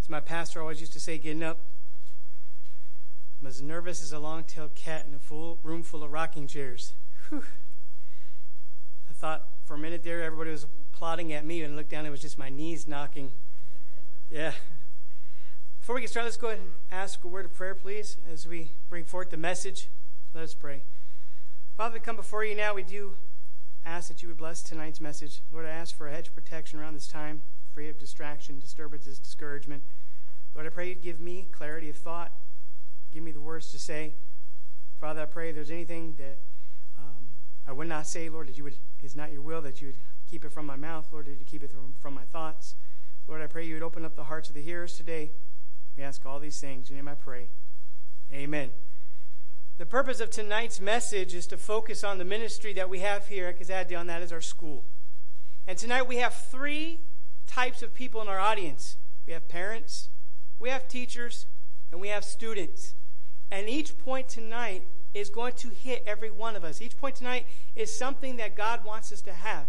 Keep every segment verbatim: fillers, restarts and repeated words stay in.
As my pastor always used to say, getting up, I'm as nervous as a long-tailed cat in a full room full of rocking chairs. Whew. I thought for a minute there everybody was applauding at me, and I looked down, it was just my knees knocking. Yeah. Before we get started, let's go ahead and ask a word of prayer, please, as we bring forth the message. Let us pray. Father, we come before you now. We do ask that you would bless tonight's message. Lord, I ask for a hedge of protection around this time, free of distraction, disturbances, discouragement. Lord, I pray you'd give me clarity of thought. Give me the words to say. Father, I pray if there's anything that um, I would not say, Lord, that you would, is not your will, that you would keep it from my mouth. Lord, that you keep it from, from my thoughts. Lord, I pray you would open up the hearts of the hearers today. We ask all these things. In your name I pray. Amen. The purpose of tonight's message is to focus on the ministry that we have here at Kazadian, that is our school. And tonight we have three types of people in our audience. We have parents, we have teachers, and we have students. And each point tonight is going to hit every one of us. Each point tonight is something that God wants us to have.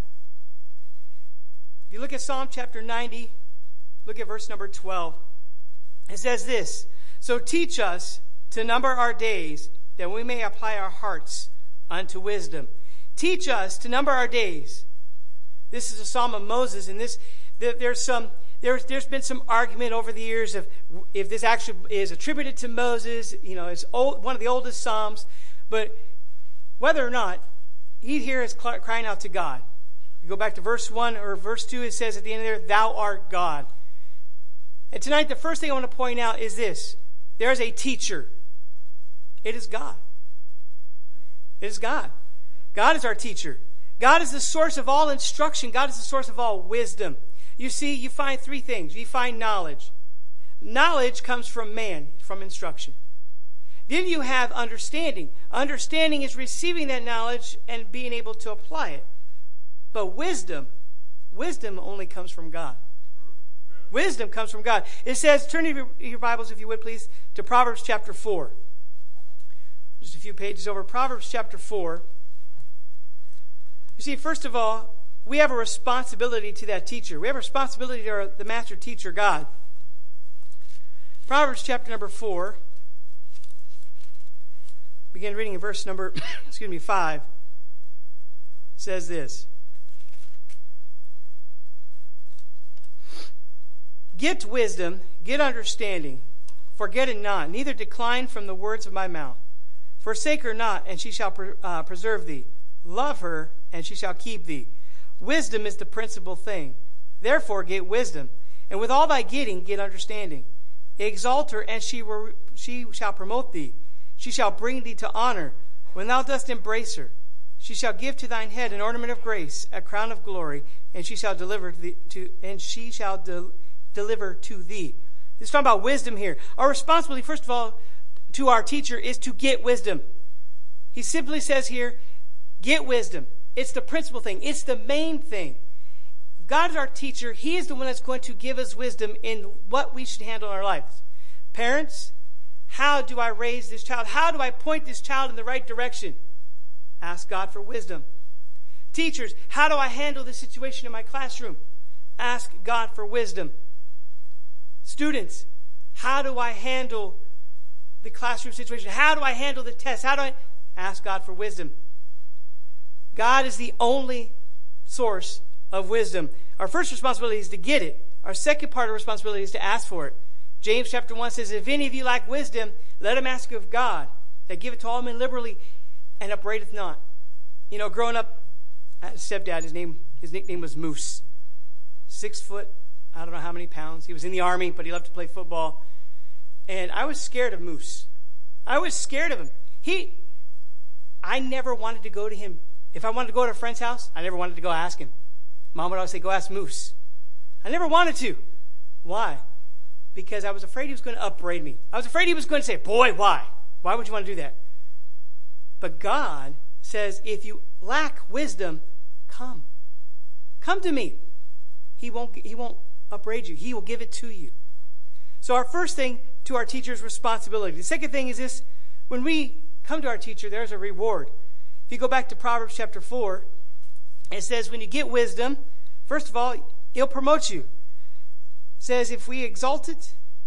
If you look at Psalm chapter ninety, look at verse number twelve. It says this, "So teach us to number our days, that we may apply our hearts unto wisdom." Teach us to number our days. This is a psalm of Moses, and this there, there's some there's there's been some argument over the years of if this actually is attributed to Moses. You know, it's old, one of the oldest psalms, but whether or not, he here is crying out to God. You go back to verse one or verse two. It says at the end of there, "Thou art God." And tonight, the first thing I want to point out is this: there is a teacher. It is God. It is God. God is our teacher. God is the source of all instruction. God is the source of all wisdom. You see, you find three things. You find knowledge. Knowledge comes from man, from instruction. Then you have understanding. Understanding is receiving that knowledge and being able to apply it. But wisdom, wisdom only comes from God. Wisdom comes from God. It says, turn your, your Bibles, if you would, please, to Proverbs chapter four. Just a few pages over. Proverbs chapter four. You see, first of all, we have a responsibility to that teacher. We have a responsibility to our, the master teacher, God. Proverbs chapter number four. Begin reading in verse number, excuse me, five. It says this. "Get wisdom, get understanding, forget it not, neither decline from the words of my mouth. Forsake her not, and she shall pre- uh, preserve thee. Love her, and she shall keep thee. Wisdom is the principal thing. Therefore get wisdom, and with all thy getting get understanding. Exalt her, and she, will, she shall promote thee. She shall bring thee to honor when thou dost embrace her. She shall give to thine head an ornament of grace, a crown of glory, and she shall deliver to, thee, to and she shall de- deliver to thee." It's talking about wisdom here. Our responsibility, first of all, to our teacher is to get wisdom. He simply says here, get wisdom. It's the principal thing. It's the main thing. God is our teacher. He is the one that's going to give us wisdom in what we should handle in our lives. Parents, how do I raise this child? How do I point this child in the right direction? Ask God for wisdom. Teachers, how do I handle this situation in my classroom? Ask God for wisdom. Students, how do I handle the classroom situation? How do I handle the test? How do I ask God for wisdom? God is the only source of wisdom. Our first responsibility is to get it. Our second part of responsibility is to ask for it. James chapter one says, "If any of you lack wisdom, let him ask of God, that giveth to all men liberally, and upbraideth not." You know, growing up, I had a stepdad, his name, his nickname was Moose. Six foot, I don't know how many pounds. He was in the army, but he loved to play football. And I was scared of Moose. I was scared of him. He, I never wanted to go to him. If I wanted to go to a friend's house, I never wanted to go ask him. Mom would always say, "Go ask Moose." I never wanted to. Why? Because I was afraid he was going to upbraid me. I was afraid he was going to say, "Boy, why? Why would you want to do that?" But God says, if you lack wisdom, come. Come to me. He won't, he won't upbraid you. He will give it to you. So our first thing to our teacher's responsibility. The second thing is this: when we come to our teacher, there's a reward. If you go back to Proverbs chapter four, it says when you get wisdom, first of all, he'll promote you. It says if we exalt it,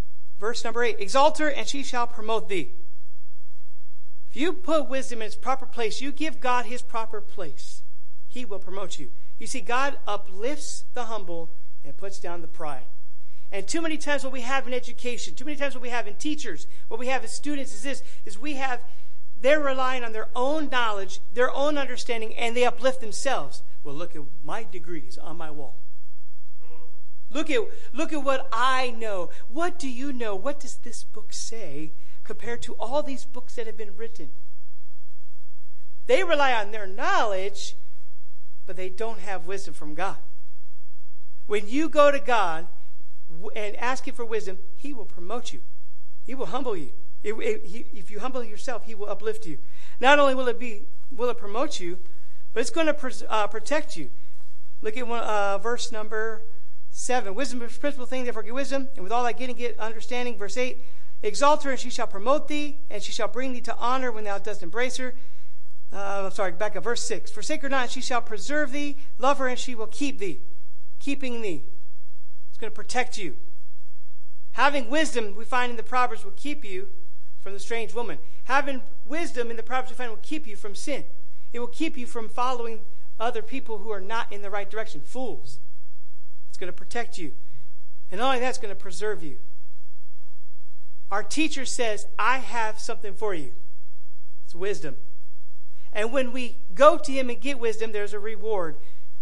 verse number eight. Exalt her, and she shall promote thee. If you put wisdom in its proper place, you give God his proper place, he will promote you. You see, God uplifts the humble and puts down the pride. And too many times what we have in education, too many times what we have in teachers, what we have in students is this, is we have, they're relying on their own knowledge, their own understanding, and they uplift themselves. Well, look at my degrees on my wall. Look at, look at what I know. What do you know? What does this book say compared to all these books that have been written? They rely on their knowledge, but they don't have wisdom from God. When you go to God and ask him for wisdom, he will promote you. He will humble you. It, it, he, if you humble yourself, he will uplift you. Not only will it be, will it promote you, but it's going to pres, uh, protect you. Look at one, uh, verse number seven. Wisdom is the principal thing, therefore get wisdom, and with all thy getting get understanding. Verse eight. Exalt her, and she shall promote thee, and she shall bring thee to honor when thou dost embrace her. Uh, I'm sorry, back up, verse six. Forsake her not, and she shall preserve thee. Love her, and she will keep thee. Keeping thee. It's going to protect you. Having wisdom, we find in the Proverbs, will keep you from the strange woman. Having wisdom in the Proverbs, we find, will keep you from sin. It will keep you from following other people who are not in the right direction, fools. It's going to protect you. And not only that, it's going to preserve you. Our teacher says, I have something for you. It's wisdom. And when we go to him and get wisdom, there's a reward.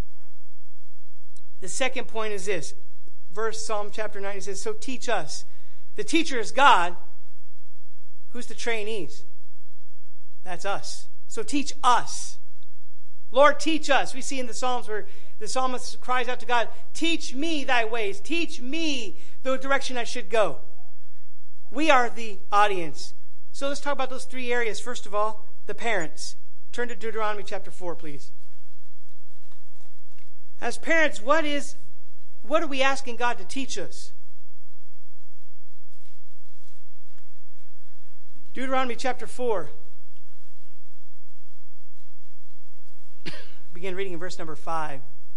The second point is this. Verse Psalm chapter nine, it says, so teach us. The teacher is God. Who's the trainees? That's us. So teach us. Lord, teach us. We see in the Psalms where the psalmist cries out to God, teach me thy ways. Teach me the direction I should go. We are the audience. So let's talk about those three areas. First of all, the parents. Turn to Deuteronomy chapter four, please. As parents, what is, what are we asking God to teach us? Deuteronomy chapter four. Begin reading in verse number five.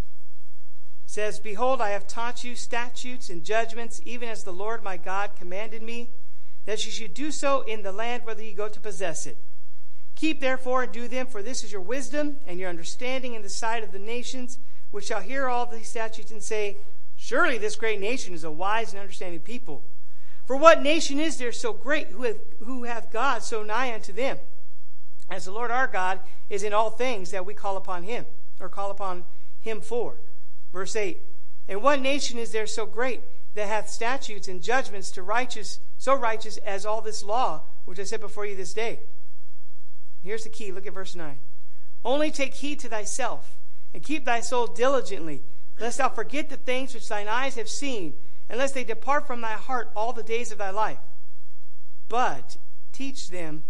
It says, behold, I have taught you statutes and judgments, even as the Lord my God commanded me, that you should do so in the land whether you go to possess it. Keep therefore and do them, for this is your wisdom and your understanding in the sight of the nations, which shall hear all these statutes and say, surely this great nation is a wise and understanding people. For what nation is there so great who hath, who hath God so nigh unto them? As the Lord our God is in all things that we call upon him, or call upon him for. Verse eight. And what nation is there so great that hath statutes and judgments to righteous, so righteous as all this law, which I set before you this day? Here's the key. Look at verse nine. Only take heed to thyself, and keep thy soul diligently, lest thou forget the things which thine eyes have seen, and lest they depart from thy heart all the days of thy life. But teach them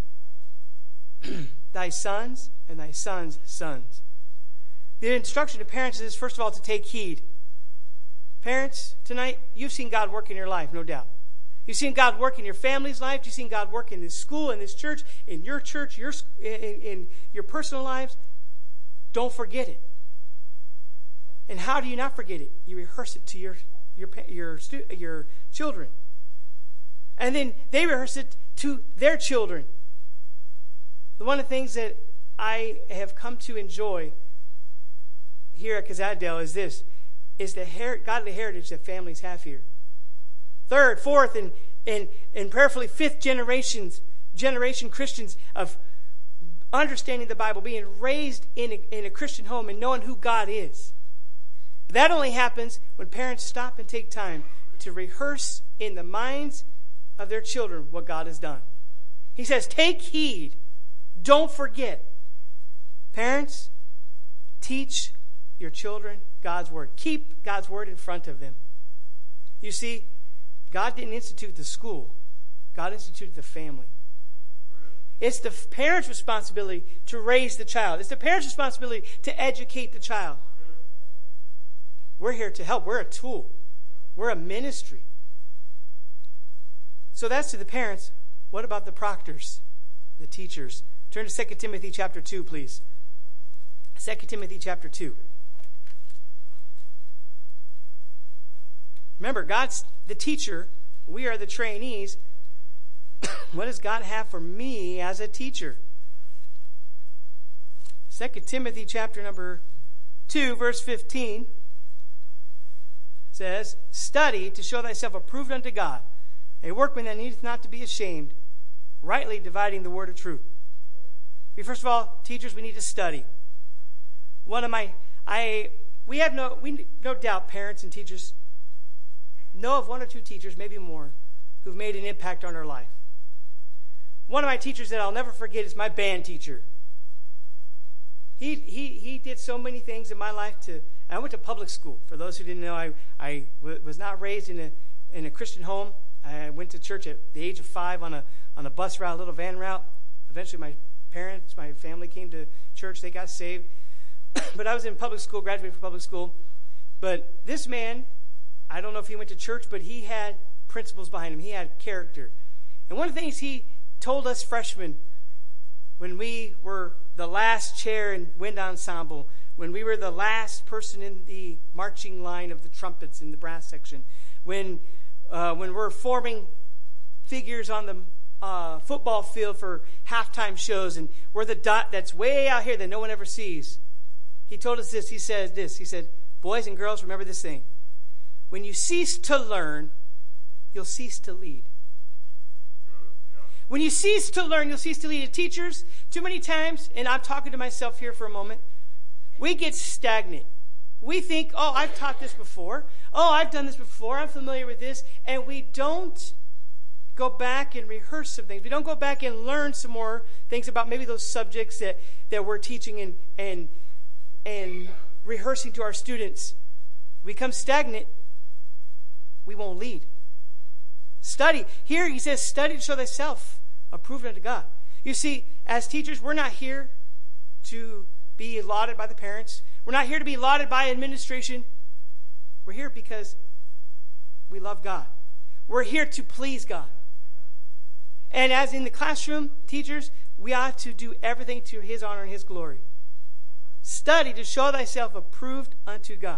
thy sons and thy sons' sons. The instruction to parents is, first of all, to take heed. Parents, tonight, you've seen God work in your life, no doubt. You've seen God work in your family's life. You've seen God work in this school, in this church, in your church, your in, in your personal lives. Don't forget it. And how do you not forget it? You rehearse it to your your your stu- your children, and then they rehearse it to their children. One of the things that I have come to enjoy here at Kazadale is this, is the her- godly heritage that families have here. Third, fourth, and, and, and prayerfully fifth generations, generation Christians of understanding the Bible, being raised in a, in a Christian home and knowing who God is. That only happens when parents stop and take time to rehearse in the minds of their children what God has done. He says, take heed. Don't forget. Parents, teach your children God's word. Keep God's word in front of them. You see, God didn't institute the school. God instituted the family. It's the parent's responsibility to raise the child. It's the parent's responsibility to educate the child. We're here to help. We're a tool. We're a ministry. So that's to the parents. What about the proctors, the teachers? Turn to Second Timothy chapter two, please. Second Timothy chapter two. Remember, God's the teacher We are the trainees. What does God have for me as a teacher? Second Timothy chapter number two, verse fifteen says, study to show thyself approved unto God, a workman that needeth not to be ashamed, rightly dividing the word of truth. First of all, teachers, we need to study. One of my, I, we have no, we no doubt parents and teachers know of one or two teachers, maybe more, who've made an impact on our life. One of my teachers that I'll never forget is my band teacher. He he he did so many things in my life. To I went to public school. For those who didn't know, I I w- was not raised in a in a Christian home. I went to church at the age of five on a on a bus route, a little van route. Eventually, my parents, my family came to church. They got saved. But I was in public school, graduated from public school. But this man, I don't know if he went to church, but he had principles behind him. He had character. And one of the things he told us freshmen when we were the last chair in wind ensemble, when we were the last person in the marching line of the trumpets in the brass section, when uh, when we're forming figures on the uh, football field for halftime shows, and we're the dot that's way out here that no one ever sees. He told us this. He said this. He said, boys and girls, remember this thing. When you cease to learn, you'll cease to lead. When you cease to learn, you'll cease to lead. Teachers, too many times, and I'm talking to myself here for a moment, we get stagnant. We think, oh, I've taught this before. Oh, I've done this before. I'm familiar with this. And we don't go back and rehearse some things. We don't go back and learn some more things about maybe those subjects that, that we're teaching and, and, and rehearsing to our students. We become stagnant. We won't lead. Study. Here he says, study to show thyself approved unto God. You see, as teachers, we're not here to be lauded by the parents. We're not here to be lauded by administration. We're here because we love God. We're here to please God. And as in the classroom, teachers, we ought to do everything to his honor and his glory. Study to show thyself approved unto God.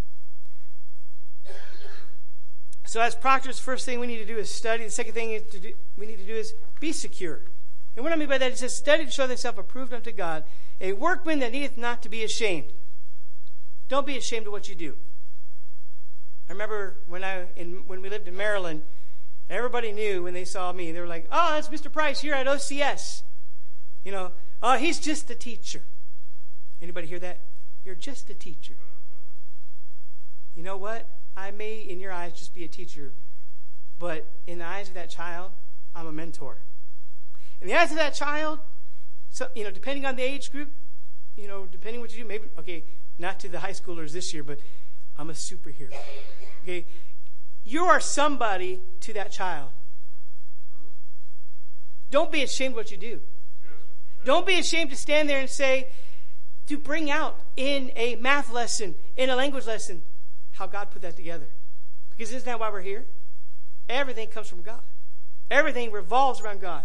So as proctors, the first thing we need to do is study. The second thing to do, we need to do is be secure. And what I mean by that, it says, study to show thyself approved unto God, a workman that needeth not to be ashamed. Don't be ashamed of what you do. I remember when I in, when we lived in Maryland, everybody knew when they saw me. They were like, oh, that's Mister Price here at O C S. You know, oh, he's just a teacher. Anybody hear that? You're just a teacher. You know what? I may, in your eyes, just be a teacher, but in the eyes of that child, I'm a mentor. In the eyes of that child, so you know, depending on the age group, you know, depending what you do, maybe, okay, not to the high schoolers this year, but I'm a superhero. Okay, you are somebody to that child. Don't be ashamed of what you do. Don't be ashamed to stand there and say, to bring out in a math lesson, in a language lesson, how God put that together. Because isn't that why we're here? Everything comes from God. Everything revolves around God.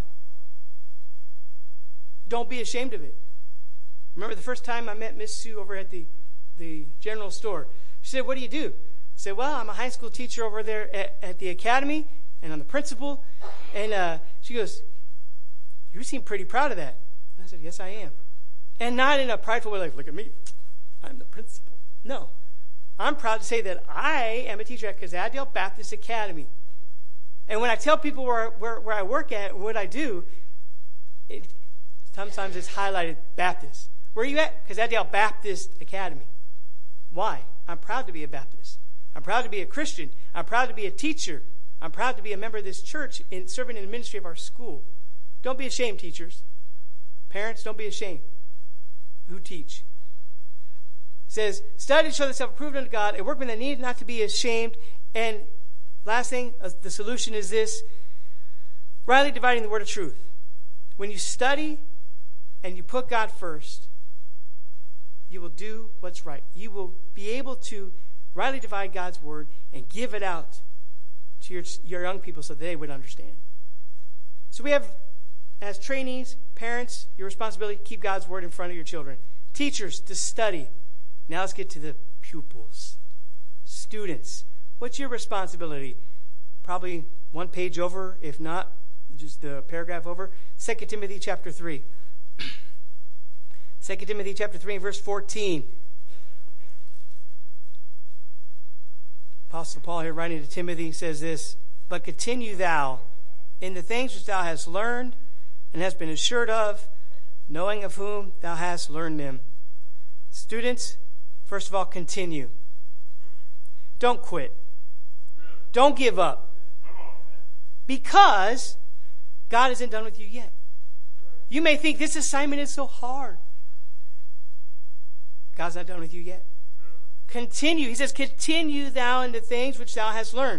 Don't be ashamed of it. Remember the first time I met Miss Sue over at the, the general store. She said, what do you do? I said, well, I'm a high school teacher over there at, at the academy, and I'm the principal. And uh, she goes, you seem pretty proud of that. I said, yes, I am. And not in a prideful way like, look at me. I'm the principal. No. I'm proud to say that I am a teacher at Kazadale Baptist Academy. And when I tell people where, where, where I work at and what I do, it, sometimes it's highlighted Baptist. Where are you at? Kazadale Baptist Academy. Why? I'm proud to be a Baptist. I'm proud to be a Christian. I'm proud to be a teacher. I'm proud to be a member of this church and serving in the ministry of our school. Don't be ashamed, teachers. Parents, don't be ashamed who teach. It says, study to show thyself approved unto God, a workman that needeth not to be ashamed. And last thing, uh, the solution is this, rightly dividing the word of truth. When you study and you put God first, you will do what's right. You will be able to rightly divide God's word and give it out to your, your young people so that they would understand. So we have, as trainees, parents, your responsibility to keep God's word in front of your children. Teachers, to study. Now let's get to the pupils. Students, what's your responsibility? Probably one page over, if not, just the paragraph over. Second Timothy chapter three. Second Timothy chapter three and verse fourteen. Apostle Paul here writing to Timothy says this, "But continue thou in the things which thou hast learned and hast been assured of, knowing of whom thou hast learned them." Students, first of all, continue. Don't quit. Don't give up. Because God isn't done with you yet. You may think this assignment is so hard. God's not done with you yet. Continue. He says, continue thou in the things which thou hast learned.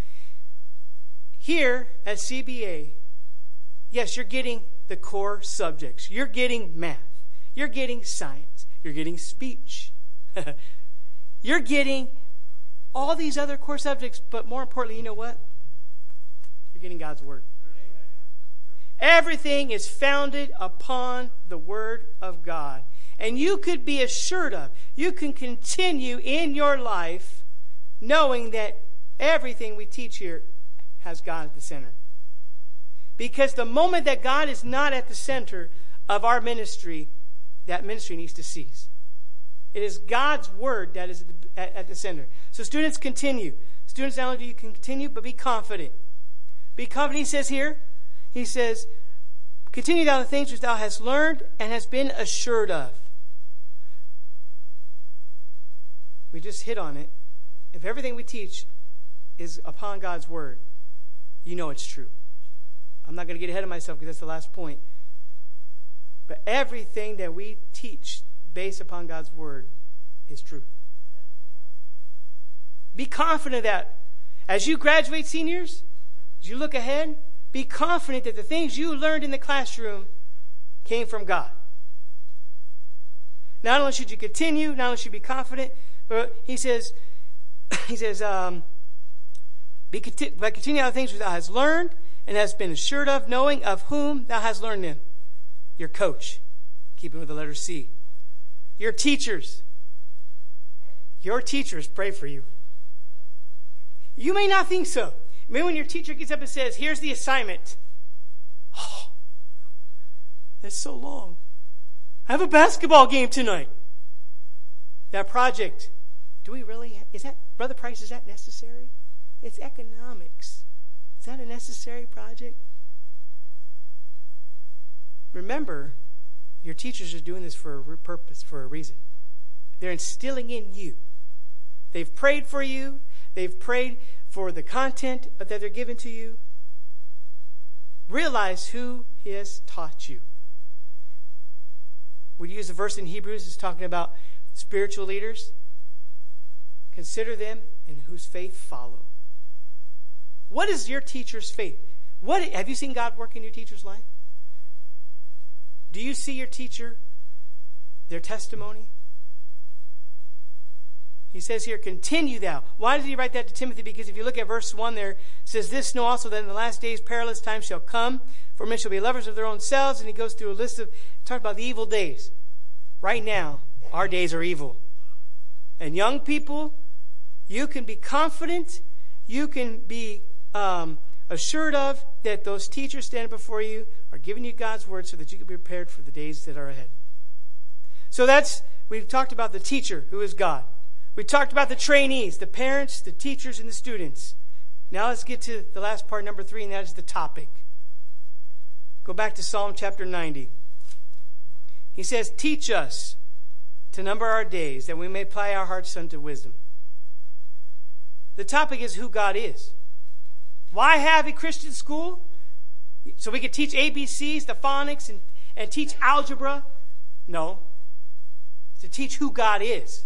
Here at C B A, yes, you're getting the core subjects. You're getting math. You're getting science. You're getting speech. You're getting all these other core subjects, but more importantly, you know what? You're getting God's Word. Everything is founded upon the Word of God. And you could be assured of, you can continue in your life knowing that everything we teach here has God at the center. Because the moment that God is not at the center of our ministry, that ministry needs to cease. It is God's Word that is at the, at, at the center. So students, continue. Students, not only do you continue, but be confident. Be confident, he says here. He says, continue thou the things which thou hast learned and hast been assured of. We just hit on it. If everything we teach is upon God's Word, you know it's true. I'm not going to get ahead of myself because that's the last point. But everything that we teach based upon God's Word is true. Be confident of that. As you graduate, seniors, as you look ahead, be confident that the things you learned in the classroom came from God. Not only should you continue, not only should you be confident, but he says, he says, um, be conti- but continue on the things which thou hast learned and hast been assured of, knowing of whom thou hast learned them. Your coach, keeping with the letter C. Your teachers. Your teachers pray for you. You may not think so. Maybe when your teacher gets up and says, here's the assignment. Oh, that's so long. I have a basketball game tonight. That project, do we really, is that, Brother Price, is that necessary? It's economics. Is that a necessary project? Remember, your teachers are doing this for a purpose, for a reason. They're instilling in you. They've prayed for you. They've prayed for the content that they're given to you. Realize who has taught you. We use a verse in Hebrews that's talking about spiritual leaders. Consider them and whose faith follow. What is your teacher's faith? What have you seen God work in your teacher's life? Do you see your teacher, their testimony? He says here, continue thou. Why did he write that to Timothy? Because if you look at verse one there, it says, this know also that in the last days perilous times shall come, for men shall be lovers of their own selves. And he goes through a list of, talk about the evil days. Right now, our days are evil. And young people, you can be confident, you can be um, assured of that those teachers standing before you are giving you God's word so that you can be prepared for the days that are ahead. So that's, we've talked about the teacher, who is God. We talked about the trainees, the parents, the teachers, and the students. Now let's get to the last part, number three, and that is the topic. Go back to Psalm chapter ninety. He says, teach us to number our days, that we may apply our hearts unto wisdom. The topic is who God is. Why have a Christian school? So we could teach A B Cs, the phonics, and, and teach algebra? No. It's to teach who God is.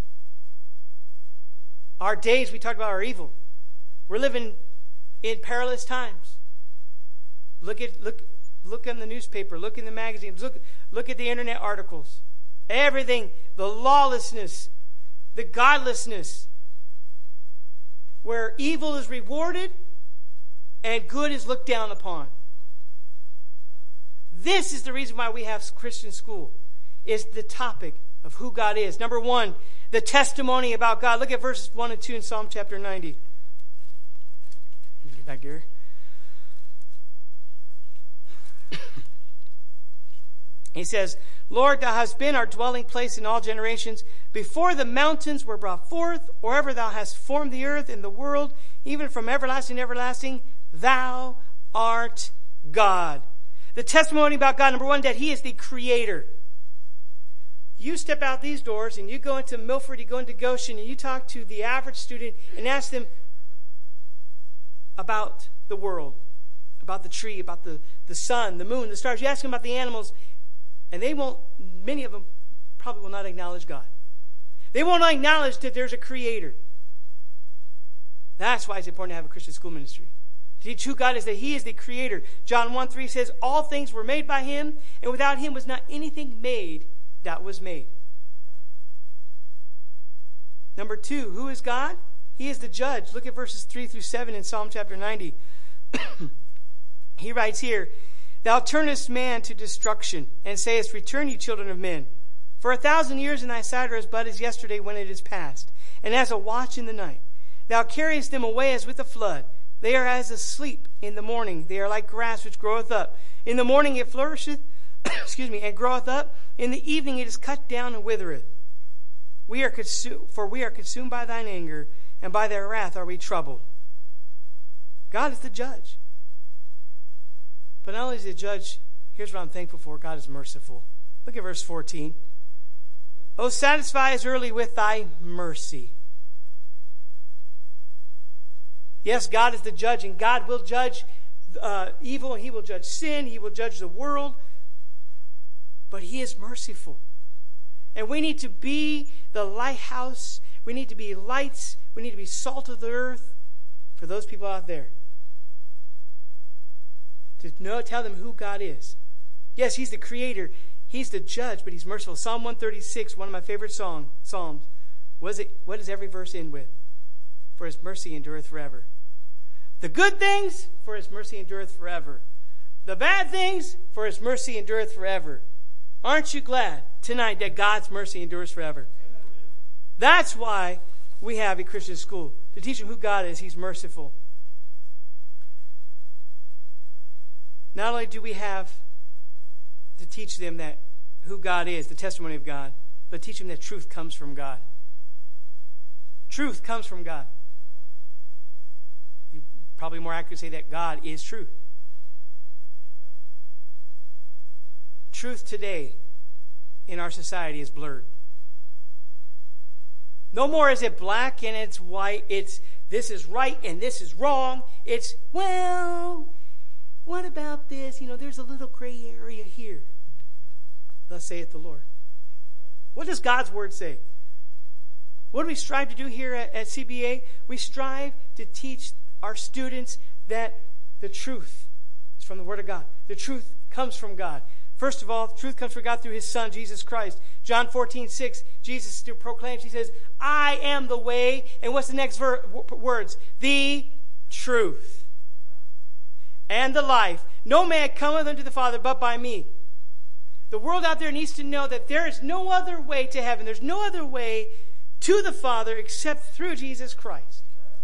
Our days, we talked about, are evil. We're living in perilous times. Look at look look in the newspaper, look in the magazines, look look at the internet articles. Everything, the lawlessness, the godlessness, where evil is rewarded and good is looked down upon. This is the reason why we have Christian school, is the topic of who God is. Number one, the testimony about God. Look at verses one and two in Psalm chapter ninety. Let me get back here. He says, Lord, thou hast been our dwelling place in all generations. Before the mountains were brought forth, or ever thou hast formed the earth and the world, even from everlasting to everlasting, thou art God. The testimony about God, number one, that he is the creator. You step out these doors and you go into Milford, you go into Goshen, and you talk to the average student and ask them about the world, about the tree, about the, the sun, the moon, the stars. You ask them about the animals, and they won't, many of them probably will not acknowledge God. They won't acknowledge that there's a creator. That's why it's important to have a Christian school ministry. To teach who God is, that he is the creator. John one three says, all things were made by him, and without him was not anything made that was made. Number two, who is God? He is the judge. Look at verses three through seven in Psalm chapter ninety. He writes here, thou turnest man to destruction, and sayest, return, ye children of men. For a thousand years in thy sight are as but as yesterday when it is past, and as a watch in the night. Thou carriest them away as with a flood. They are as asleep in the morning. They are like grass which groweth up. In the morning it flourisheth, excuse me, and groweth up. In the evening it is cut down and withereth. We are consumed, for we are consumed by thine anger, and by thy wrath are we troubled. God is the judge. But not only is he the judge, here's what I'm thankful for. God is merciful. Look at verse fourteen. O satisfy us early with thy mercy. Yes, God is the judge, and God will judge uh, evil, and he will judge sin, he will judge the world. But he is merciful. And we need to be the lighthouse. We need to be lights. We need to be salt of the earth for those people out there. To know, tell them who God is. Yes, he's the creator. He's the judge, but he's merciful. Psalm one thirty-six, one of my favorite song, Psalms. What, is it, what does every verse end with? For his mercy endureth forever. The good things, for his mercy endureth forever. The bad things, for his mercy endureth forever. Aren't you glad tonight that God's mercy endures forever? That's why we have a Christian school. To teach them who God is, he's merciful. Not only do we have to teach them that who God is, the testimony of God, but teach them that truth comes from God. Truth comes from God. You probably more accurately say that God is truth. Truth today in our society is blurred. No more is it black and it's white. It's this is right and this is wrong. It's, well, what about this? You know, there's a little gray area here. Thus saith the Lord. What does God's word say? What do we strive to do here at, at C B A? We strive to teach our students that the truth is from the word of God. The truth comes from God. First of all, truth comes from God through his Son, Jesus Christ. John fourteen six, Jesus still proclaims, he says, I am the way. And what's the next ver- words? The truth and the life. No man cometh unto the Father but by me. The world out there needs to know that there is no other way to heaven. There's no other way to the Father except through Jesus Christ.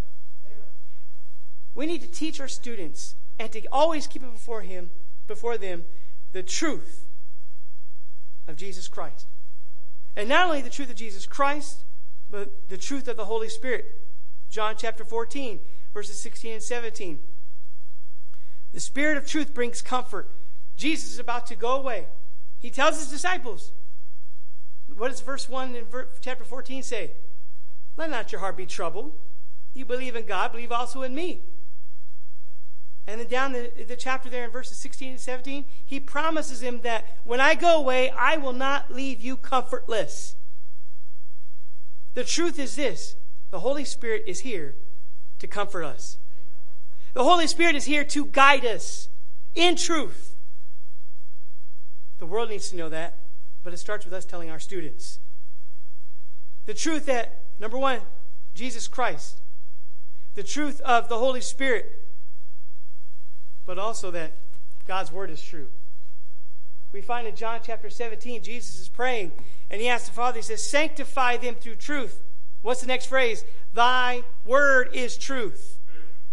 We need to teach our students and to always keep it before him, before them, the truth of Jesus Christ. And not only the truth of Jesus Christ, but the truth of the Holy Spirit. John chapter fourteen, verses sixteen and seventeen. The Spirit of truth brings comfort. Jesus is about to go away. He tells his disciples, what does verse one in chapter fourteen say? Let not your heart be troubled. You believe in God, believe also in me. And then down the, the chapter there in verses sixteen and seventeen, he promises him that when I go away, I will not leave you comfortless. The truth is this: the Holy Spirit is here to comfort us. The Holy Spirit is here to guide us in truth. The world needs to know that, but it starts with us telling our students. The truth that, number one, Jesus Christ. The truth of the Holy Spirit. But also that God's word is true. We find in John chapter seventeen, Jesus is praying, and he asks the Father, he says, sanctify them through truth. What's the next phrase? Thy word is truth.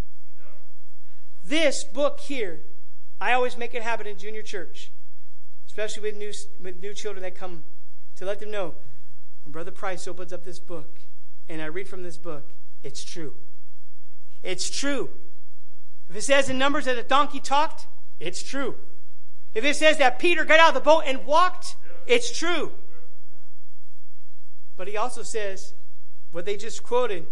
This book here, I always make it a habit in junior church. especially with new, with new children that come, to let them know, when Brother Price opens up this book and I read from this book, it's true. It's true. If it says in Numbers that a donkey talked, it's true. If it says that Peter got out of the boat and walked, it's true. But he also says, what they just quoted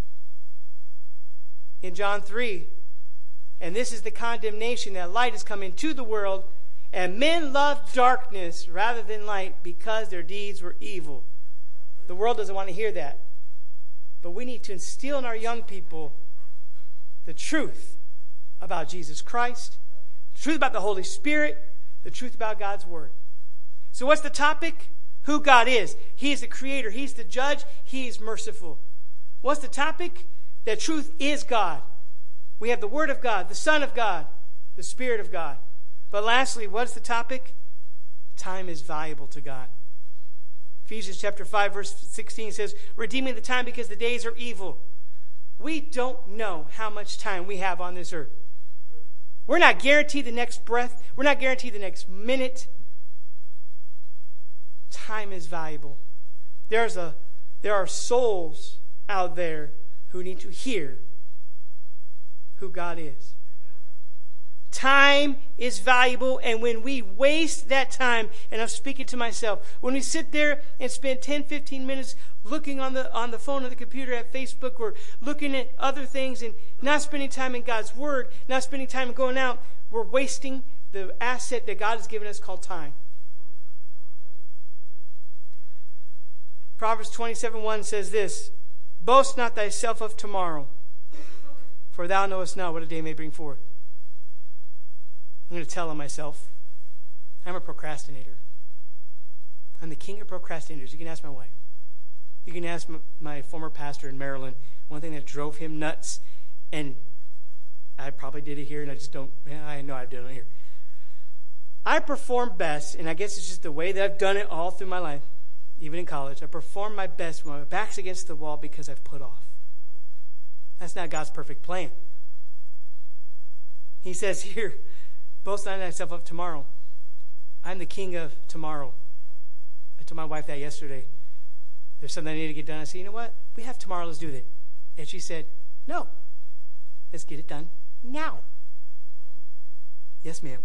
in John three, and this is the condemnation, that light has come into the world, and men loved darkness rather than light because their deeds were evil. The world doesn't want to hear that. But we need to instill in our young people the truth about Jesus Christ, the truth about the Holy Spirit, the truth about God's Word. So what's the topic? Who God is. He is the creator. He's the judge. He is merciful. What's the topic? That truth is God. We have the Word of God, the Son of God, the Spirit of God. But lastly, what's the topic? Time is valuable to God. Ephesians chapter five, verse sixteen says, redeeming the time because the days are evil. We don't know how much time we have on this earth. We're not guaranteed the next breath. We're not guaranteed the next minute. Time is valuable. There's a, there are souls out there who need to hear who God is. Time is valuable, and when we waste that time, and I'm speaking to myself, when we sit there and spend ten, fifteen minutes looking on the on the phone or the computer at Facebook or looking at other things and not spending time in God's Word, not spending time going out, we're wasting the asset that God has given us called time. Proverbs twenty-seven one says this, boast not thyself of tomorrow, for thou knowest not what a day may bring forth. I'm going to tell on myself. I'm a procrastinator. I'm the king of procrastinators. You can ask my wife. You can ask my, my former pastor in Maryland. One thing that drove him nuts, and I probably did it here, and I just don't, I know I've done it here. I perform best, and I guess it's just the way that I've done it all through my life, even in college. I perform my best when my back's against the wall because I've put off. That's not God's perfect plan. He says here, boast not thyself of tomorrow. I'm the king of tomorrow. I told my wife that yesterday. There's something I need to get done. I said, you know what? We have tomorrow. Let's do that. And she said, no. Let's get it done now. Yes, ma'am.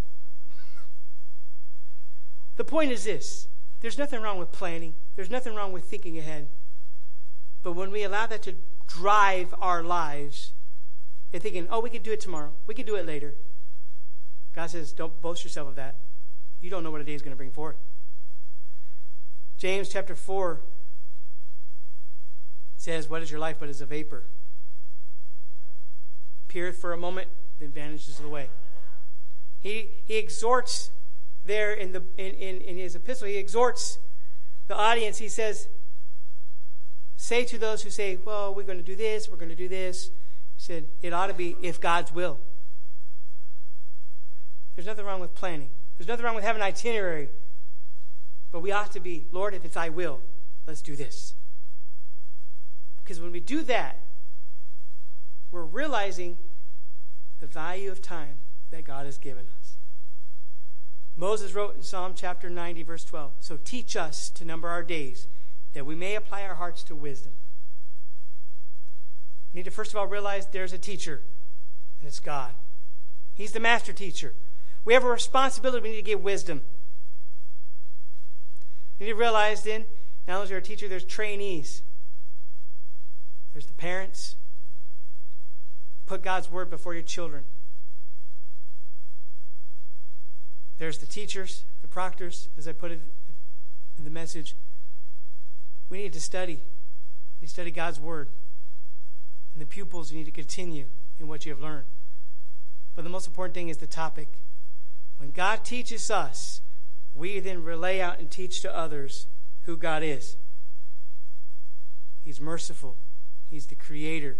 The point is this. There's nothing wrong with planning. There's nothing wrong with thinking ahead. But when we allow that to drive our lives, and thinking, oh, we could do it tomorrow. We could do it later. God says, don't boast yourself of that. You don't know what a day is going to bring forth. James chapter four says, what is your life but is a vapor? Appeareth for a moment, then vanishes away. He he exhorts there in the in, in, in his epistle, he exhorts the audience. He says, say to those who say, well, we're going to do this, we're going to do this. He said, it ought to be if God's will. There's nothing wrong with planning. There's nothing wrong with having an itinerary. But we ought to be, Lord, if it's thy will, let's do this. Because when we do that, we're realizing the value of time that God has given us. Moses wrote in Psalm chapter ninety, verse twelve, so teach us to number our days, that we may apply our hearts to wisdom. We need to first of all realize there's a teacher, and it's God. He's the master teacher. We have a responsibility. We need to give wisdom. We need to realize then, not only is there a teacher, there's trainees. There's the parents. Put God's word before your children. There's the teachers, the proctors, as I put it in the message. We need to study. We need to study God's word. And the pupils, you need to continue in what you have learned. But the most important thing is the topic. When God teaches us, we then relay out and teach to others who God is. He's merciful. He's the creator.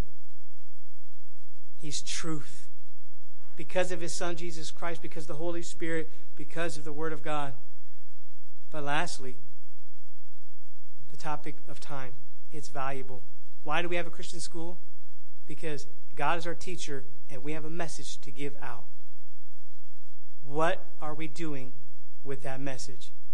He's truth. Because of his Son, Jesus Christ, because of the Holy Spirit, because of the Word of God. But lastly, the topic of time. It's valuable. Why do we have a Christian school? Because God is our teacher, and we have a message to give out. What are we doing with that message.